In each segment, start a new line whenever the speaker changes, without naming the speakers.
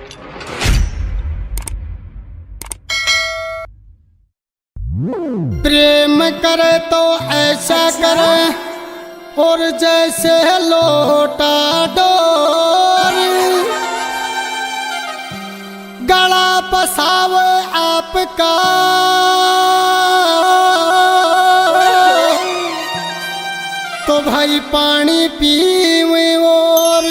प्रेम करे तो ऐसा करे और जैसे लोटा डोर गला पसावे आपका तो भाई पानी पीवे और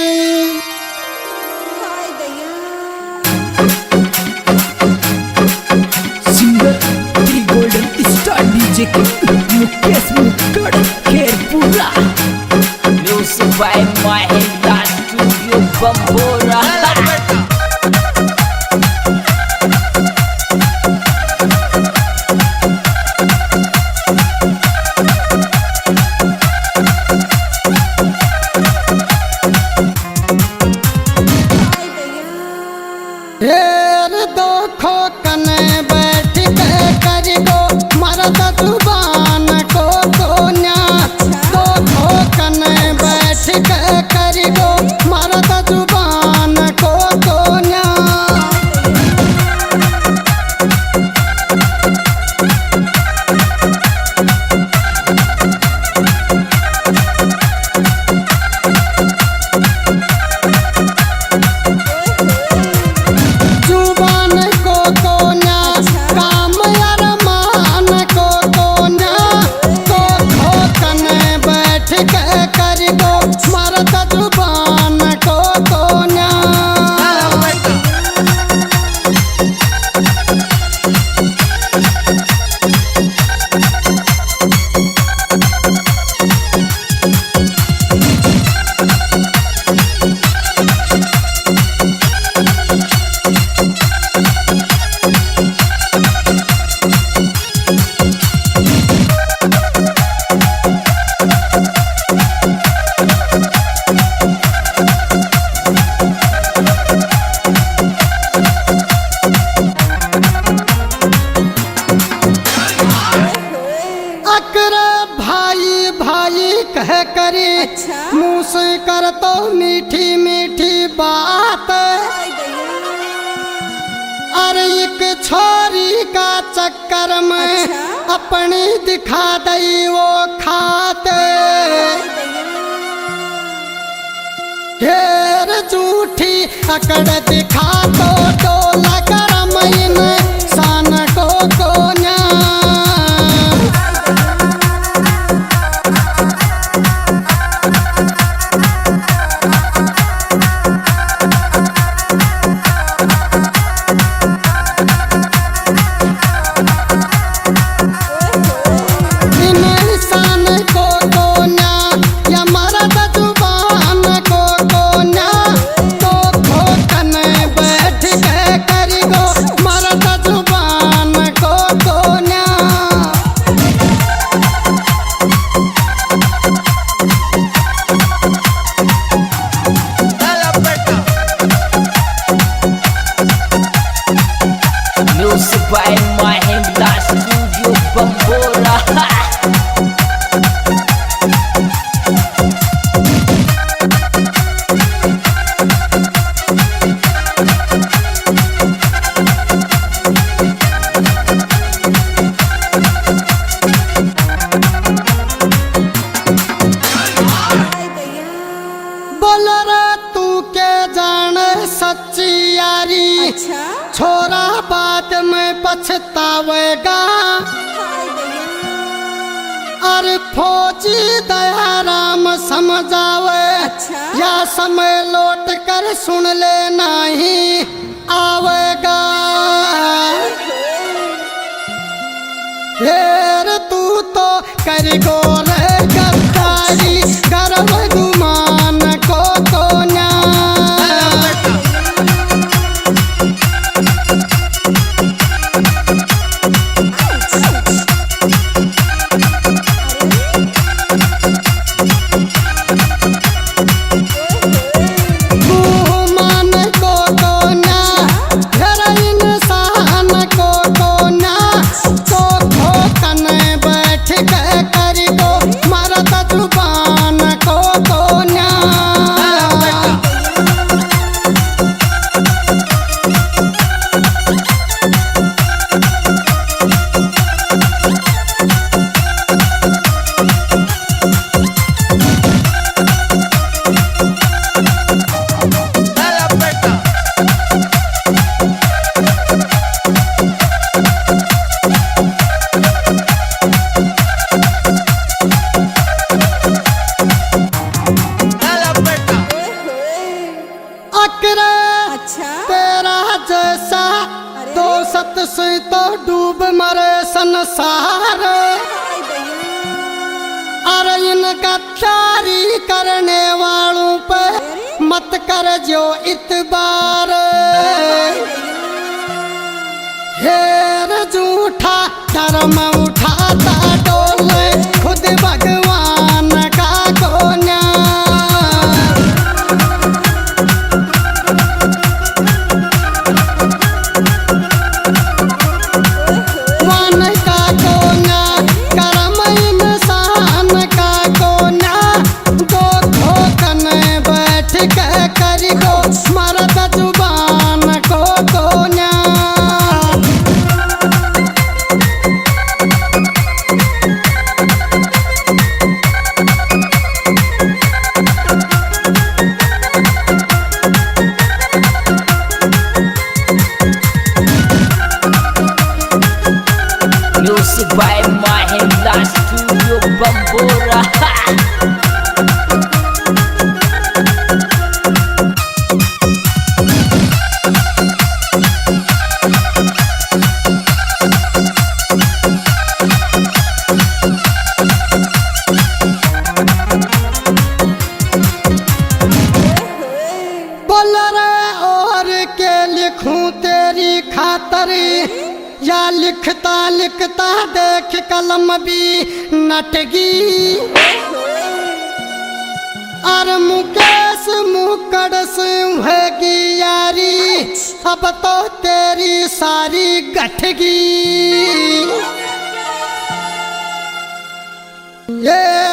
singer golden star DJ Mukesh मुकड़ Kherpura music by Mahindra studio Bambora
ढेर देखो कने बैठ के करी गो मरद जुबान को कोन्या देखो कने बैठ के करी गो मरद जुबान को कोन्या भाई भाई कह करी मुँह से कर तो मीठी मीठी बात अरे एक छोरी का चक्कर में अपनी दिखा दई वो खाते ढेर झूठी अकड़ दिखा तो डोला करम इन सान को कोन्या
music by Mahindra studio Bambora
बोल रे तू के जाने सच्ची यारी छोरा बाद में पछतावेगा अरे फौजी दयाराम समझावे या समय लौट कर सुन ले नहीं आवेगा ढेर तू तो कर गोरे गद्दारी गर्व गुमान को कोन्या करी मोहब्बत से तो डूब मरे संसार। अरे इन गद्दारी करने वालों पे मत कर जो इतबार। हेर झूठा धर्म उठाता डोले खुद भगवान का कोन्या। मान का कोन्या कर्म इंसान का कोन्या। दो धोकन बैठ के करी गो मर्द जुबान को कोन्या।
Music by Mahindra Studio Bambora.
बोल रे और के लिखूं तेरी खातर, या लिखता लिखता देख कलम भी नटगी। और मुकेश मुकड़ से उहेगी यारी, अब तो तेरी सारी गठगी। ये